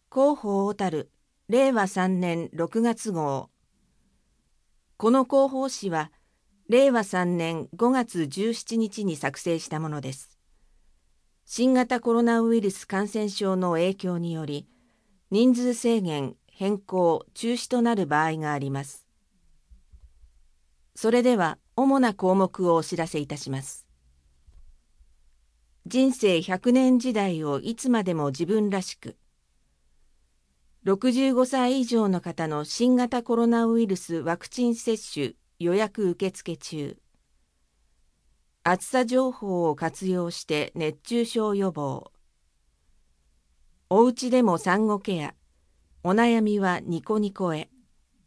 広報小樽令和3年6月号。この広報誌は令和3年5月17日に作成したものです。新型コロナウイルス感染症の影響により人数制限、変更、中止となる場合があります。それでは主な項目をお知らせいたします。人生100年時代をいつまでも自分らしく。65歳以上の方の新型コロナウイルスワクチン接種予約受付中。暑さ情報を活用して熱中症予防。おうちでも産後ケア。お悩みはニコニコへ。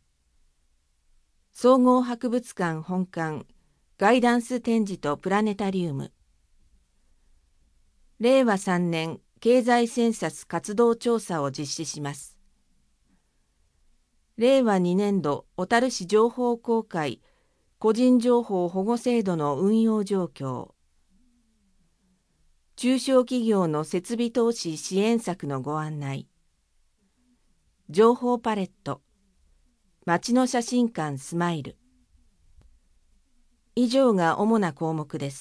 総合博物館本館ガイダンス展示とプラネタリウム。令和3年経済センサス活動調査を実施します。令和2年度小樽市情報公開個人情報保護制度の運用状況。中小企業の設備投資支援策のご案内。情報パレット。街の写真館スマイル。以上が主な項目です。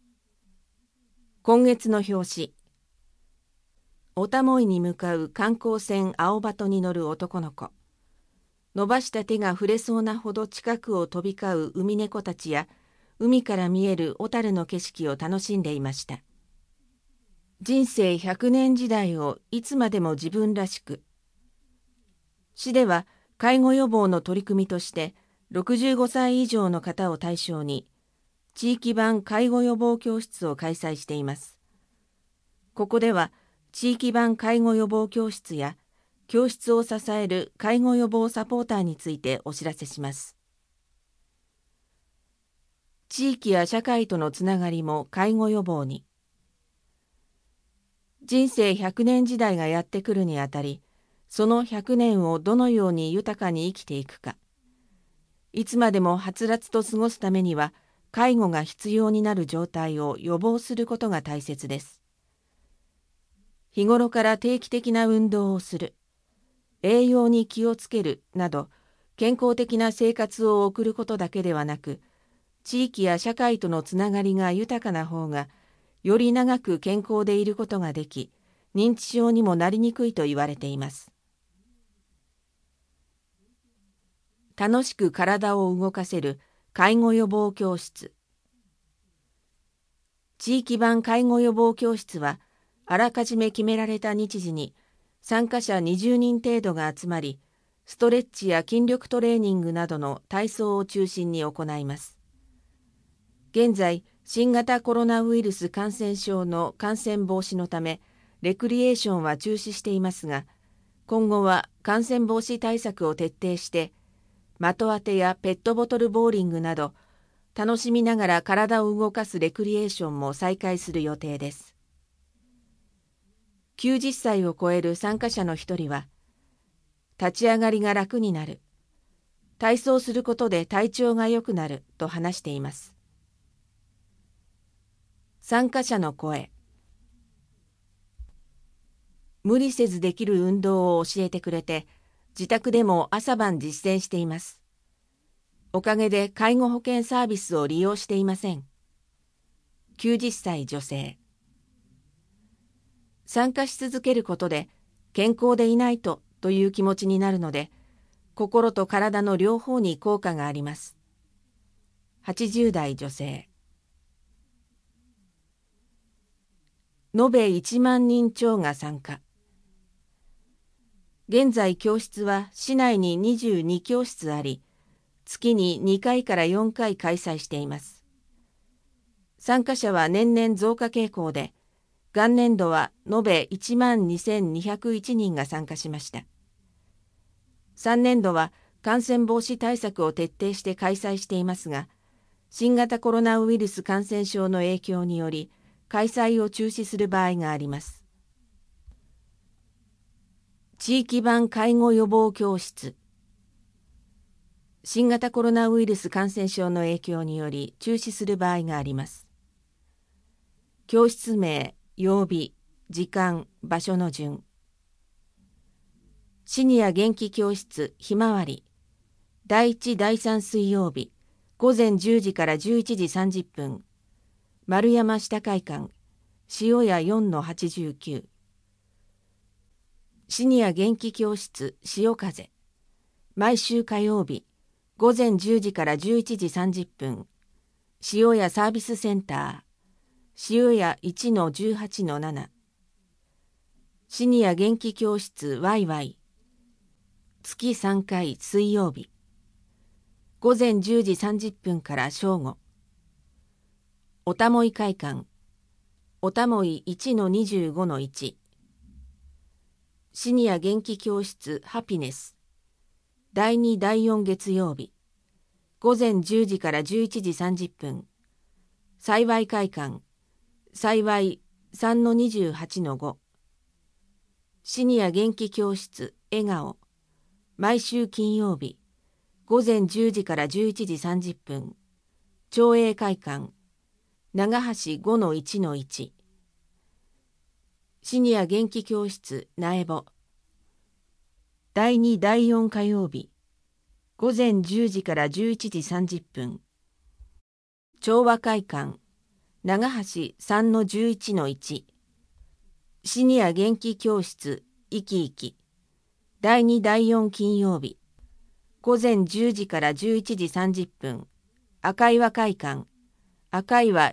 今月の表紙。おたもいに向かう観光船青鳩に乗る男の子。伸ばした手が触れそうなほど近くを飛び交う海猫たちや、海から見える小樽の景色を楽しんでいました。人生100年時代をいつまでも自分らしく。市では介護予防の取り組みとして、65歳以上の方を対象に、地域版介護予防教室を開催しています。ここでは、地域版介護予防教室や、教室を支える介護予防サポーターについてお知らせします。地域や社会とのつながりも介護予防に。人生100年時代がやってくるにあたり、その100年をどのように豊かに生きていくか。いつまでもはつらつと過ごすためには、介護が必要になる状態を予防することが大切です。日頃から定期的な運動をする。栄養に気をつけるなど、健康的な生活を送ることだけではなく、地域や社会とのつながりが豊かな方が、より長く健康でいることができ、認知症にもなりにくいと言われています。楽しく体を動かせる介護予防教室。地域版介護予防教室は、あらかじめ決められた日時に、参加者20人程度が集まり、ストレッチや筋力トレーニングなどの体操を中心に行います。現在、新型コロナウイルス感染症の感染防止のため、レクリエーションは中止していますが、今後は感染防止対策を徹底して、的当てやペットボトルボーリングなど、楽しみながら体を動かすレクリエーションも再開する予定です。90歳を超える参加者の一人は、立ち上がりが楽になる。体操することで体調が良くなると話しています。参加者の声。無理せずできる運動を教えてくれて、自宅でも朝晩実践しています。おかげで介護保険サービスを利用していません。90歳女性。参加し続けることで健康でいないという気持ちになるので、心と体の両方に効果があります。80代女性。延べ1万人超が参加。現在教室は市内に22教室あり、月に2回から4回開催しています。参加者は年々増加傾向で、元年度は延べ1万2201人が参加しました。3年度は感染防止対策を徹底して開催していますが、新型コロナウイルス感染症の影響により、開催を中止する場合があります。地域版介護予防教室。新型コロナウイルス感染症の影響により中止する場合があります。教室名、曜日、時間、場所の順。 シニア元気教室ひまわり、第1第3水曜日、午前10時から11時30分、丸山下会館、塩屋 4-89。シニア元気教室潮風、毎週火曜日、午前10時から11時30分、塩屋サービスセンター、塩屋 1-18-7。シニア元気教室ワイワイ、月3回水曜日、午前10時30分から正午。おたもい会館、おたもい 1-25-1。シニア元気教室ハピネス、第2第4月曜日、午前10時から11時30分。幸い会館、幸い 3-28-5。シニア元気教室笑顔、毎週金曜日、午前10時から11時30分。長栄会館、長橋 5-1-1。シニア元気教室苗穂、第2第4火曜日、午前10時から11時30分。調和会館、長橋 3-11-1。シニア元気教室いきいき、第2第4金曜日、午前10時から11時30分。赤岩会館、赤岩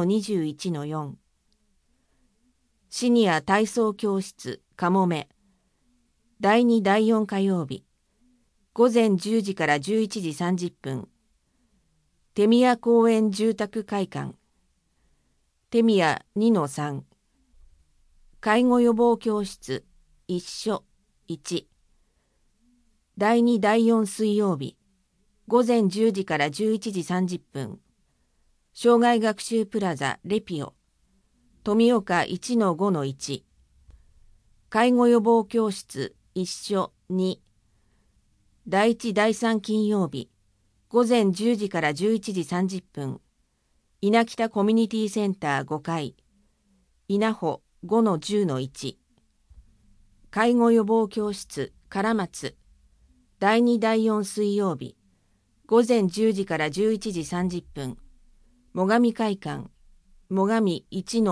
1-21-4。シニア体操教室かもめ、第2第4火曜日、午前10時から11時30分。手宮公園住宅会館、手宮 2-3。介護予防教室一緒1。第2第4水曜日、午前10時から11時30分。障害学習プラザレピオ、富岡 1-5-1。介護予防教室一緒2。第1第3金曜日、午前10時から11時30分。稲北コミュニティセンター5階、稲穂 5-10-1。介護予防教室唐松、第2第4水曜日、午前10時から11時30分。最上会館、最上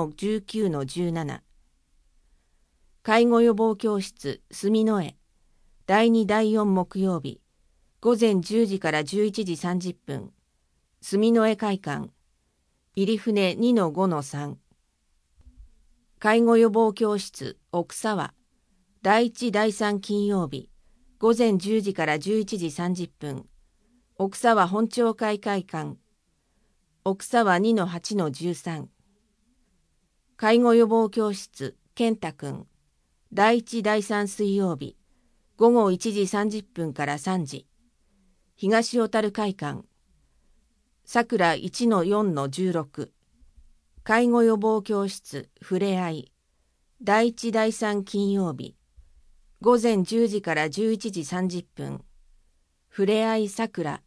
1-19-17。介護予防教室住之江、第2第4木曜日、午前10時から11時30分。住之江会館、入船 2-5-3。介護予防教室奥沢、第1第3金曜日、午前10時から11時30分。奥沢本町会会館、奥沢 2-8-13。介護予防教室健太くん、第1第3水曜日、午後1時30分から3時。東小樽会館、桜 1-4-16。介護予防教室ふれあい、第1第3金曜日、午前10時から11時30分。ふれあい桜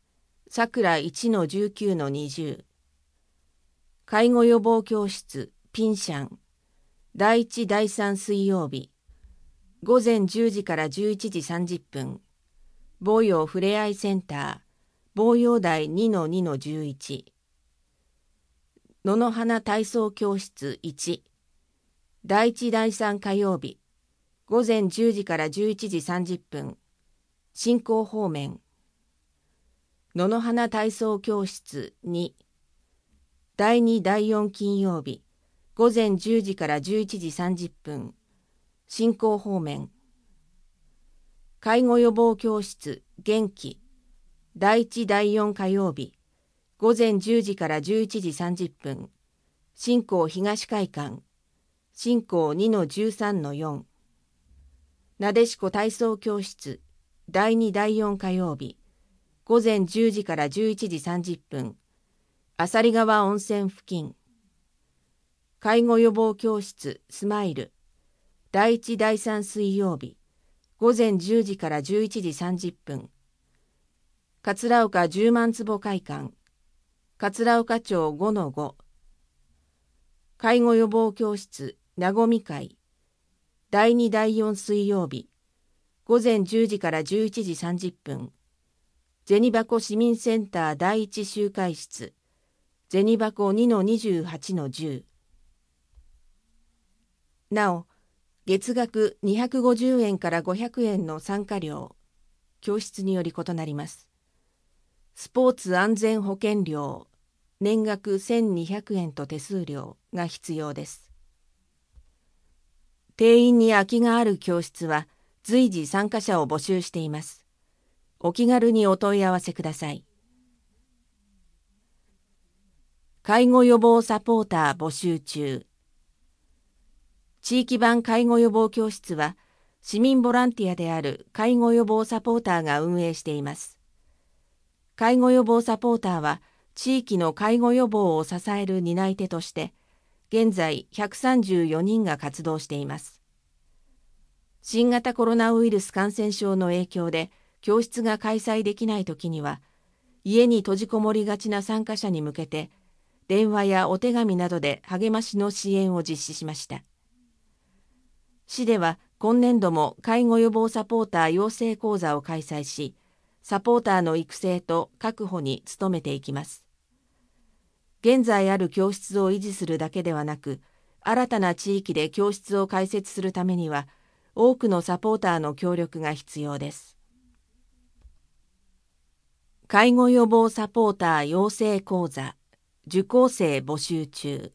1-19-20。介護予防教室ピンシャン、第1第3水曜日、午前10時から11時30分。防陽ふれあいセンター防陽台 2-2-11。野の花体操教室1、第1第3火曜日、午前10時から11時30分。進行方面。野の花体操教室2、第2第4金曜日、午前10時から11時30分。進行方面。介護予防教室元気、第1第4火曜日、午前10時から11時30分。新港東会館、新港 2-13-4。なでしこ体操教室第2第4火曜日、午前10時から11時30分。朝里川温泉付近。介護予防教室スマイル、第1第3水曜日、午前10時から11時30分。桂岡10万坪会館、桂岡町 5-5。介護予防教室なごみ会、第2第4水曜日、 午前10時から11時30分、銭箱市民センター第一集会室、銭箱 2-28-10。なお、月額250円から500円の参加料、教室により異なります。スポーツ安全保険料、年額1200円と手数料が必要です。定員に空きがある教室は随時参加者を募集しています。お気軽にお問い合わせください。介護予防サポーター募集中。地域版介護予防教室は市民ボランティアである介護予防サポーターが運営しています。介護予防サポーターは地域の介護予防を支える担い手として現在134人が活動しています。新型コロナウイルス感染症の影響で教室が開催できないときには、家に閉じこもりがちな参加者に向けて、電話やお手紙などで励ましの支援を実施しました。市では今年度も介護予防サポーター養成講座を開催し、サポーターの育成と確保に努めていきます。現在ある教室を維持するだけではなく、新たな地域で教室を開設するためには、多くのサポーターの協力が必要です。介護予防サポーター養成講座、受講生募集中。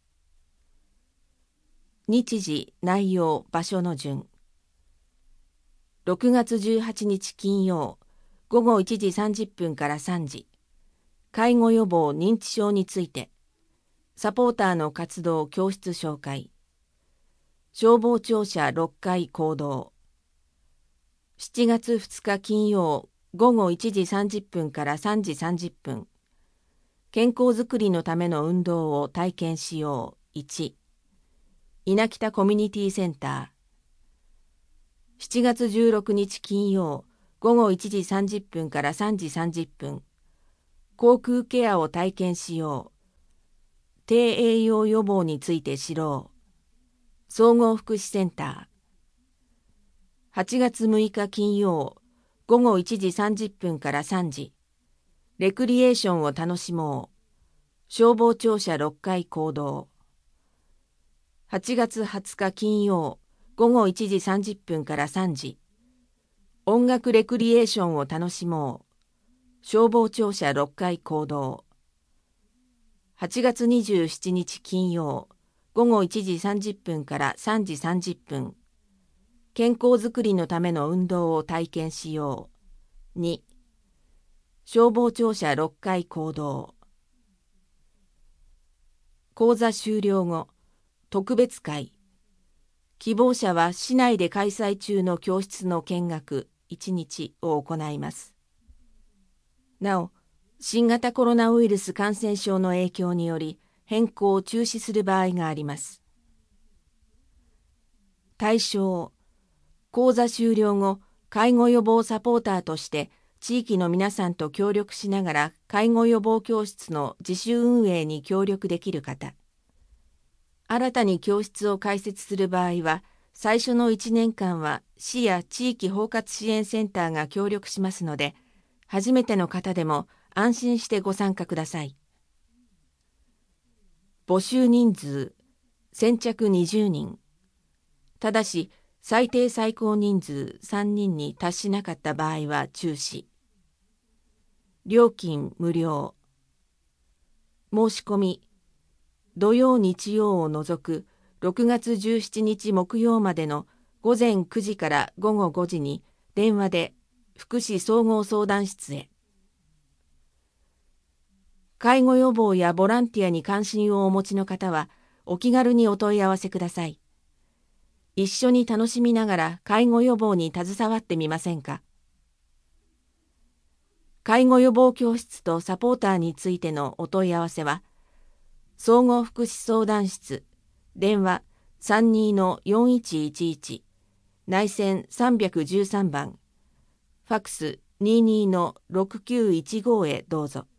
日時、内容、場所の順。6月18日金曜、午後1時30分から3時。介護予防認知症について、サポーターの活動教室紹介。消防庁舎6階講堂。7月2日金曜午後1時30分から3時30分。健康づくりのための運動を体験しよう1。稲北コミュニティセンター。7月16日金曜午後1時30分から3時30分。口腔ケアを体験しよう。低栄養予防について知ろう。総合福祉センター。8月6日金曜午後1時30分から3時。レクリエーションを楽しもう。消防庁舎6階講堂。8月20日金曜午後1時30分から3時。音楽レクリエーションを楽しもう。消防庁舎6階講堂。8月27日金曜午後1時30分から3時30分。健康づくりのための運動を体験しよう。2. 消防庁舎6階講堂。講座終了後、特別会。希望者は市内で開催中の教室の見学1日を行います。なお、新型コロナウイルス感染症の影響により変更を中止する場合があります。対象、講座終了後、介護予防サポーターとして地域の皆さんと協力しながら介護予防教室の自主運営に協力できる方。新たに教室を開設する場合は、最初の1年間は市や地域包括支援センターが協力しますので、初めての方でも安心してご参加ください。募集人数、先着20人。ただし、最低最高人数3人に達しなかった場合は中止。料金無料。申し込み、土曜日曜を除く6月17日木曜までの午前9時から午後5時に電話で福祉総合相談室へ。介護予防やボランティアに関心をお持ちの方はお気軽にお問い合わせください。一緒に楽しみながら介護予防に携わってみませんか。介護予防教室とサポーターについてのお問い合わせは、総合福祉相談室、電話 32-4111、内線313番、ファクス 22-6915 へどうぞ。